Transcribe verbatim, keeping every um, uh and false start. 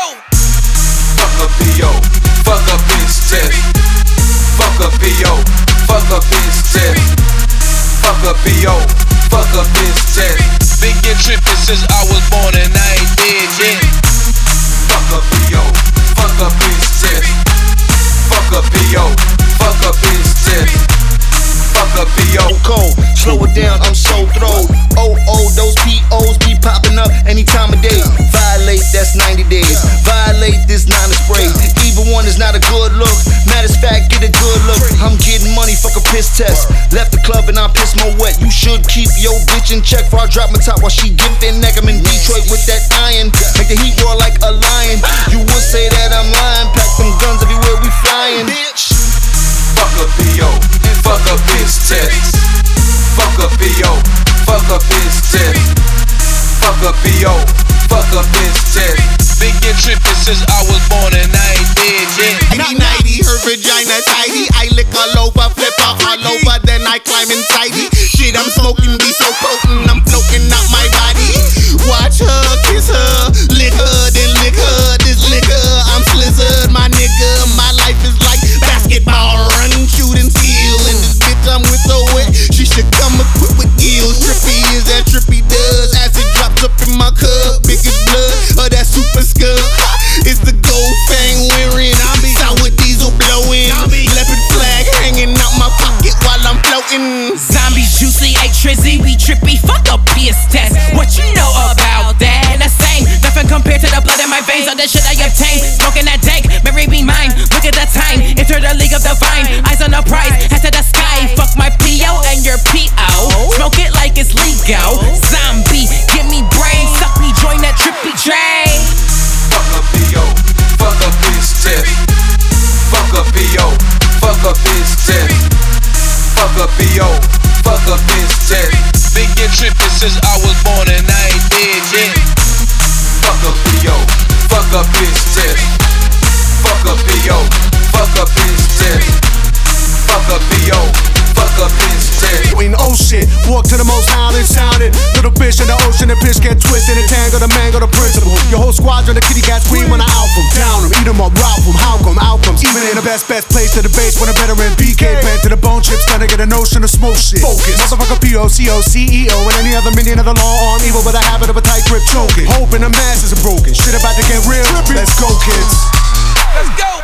go. Fuck a P O, fuck a bitch test. Fuck a P O, fuck a bitch test. Fuck a P O, fuck a bitch test. Been get trippin' since I was born and I ain't dead yet. Fuck a P O, fuck a bitch test. Fuck a P O, fuck a bitch test. Fuck a P O. I'm cold, slow it down, I'm so throwed. Oh, oh, those P Os be popping up any time of day. Violate, that's ninety days. Violate this nine spray. Either one is not a good look. Matter of fact, get a good look. I'm getting money, fuck a piss test. Left the club and I piss more wet. You should keep your bitch in check before I drop my top while she giving neck. I'm in Detroit with that iron. Make the heat roar like a lion. You would say that I'm lying. Pack them guns everywhere we flying. Bitch. Fuck a P O, fuck a bitch test. Fuck a P O, fuck a bitch test. Fuck a P O, fuck a bitch test. Been get trippin' since I was born and I ain't dead yet. ninety ninety, her vagina tidy. I lick all over, flip her all over, then I climb inside it. Shit, I'm smoking, be so potent, I'm floating out my body. Watch her, kiss her, lick her, then lick her. This liquor, I'm slizzard, my nigga. My life is like basketball, run, shoot, and steal. And this bitch I'm with so wet, she should come equipped with gills. Trippy is that trippy does. Acid drops up in my cup, big as blood, or that super scud. It's the gold fang wearing. I'm sour diesel blowing. Leopard flag hanging out my pocket while I'm floating. Zombies juicy, ain't trizzy, we trippy. Fuck a piss test. What you know about that? The same, nothing compared to the blood in my veins. All that shit I obtained, smoking that dank. Mary be mine. Look at the time. Enter the league of the vine. Eyes on the prize, head to the sky. Fuck my P O and your P O. Smoke it like it's legal. Zombie, give me brain. Suck me, join that trippy train. Fuck a P O, fuck a bitch test. Fuck a P O, fuck a bitch test. Fuck a P O, fuck a bitch test. Been get trippin' since I was born and I ain't dead yet. Fuck a P O, fuck a bitch test. Fuck a P O, fuck a bitch test. Fuck a P O, fuck a bitch test. In oh shit, walk to the most howling sounding. Little fish in the ocean, the fish get twisted and tangled, the mango, the principle. Your whole squadron, the kitty cat scream when I out them. Down them, eat them up, rob them, how come, outcomes. Even in the best, best place to the base when a veteran B K bent to the bone chips, gonna get a notion of smoke shit. Focus, motherfucker P O, C O, C E O, and any other minion of the law on evil with a habit of a tight grip choking. Hoping the masses are broken. Shit about to get real, let's go kids. Let's go.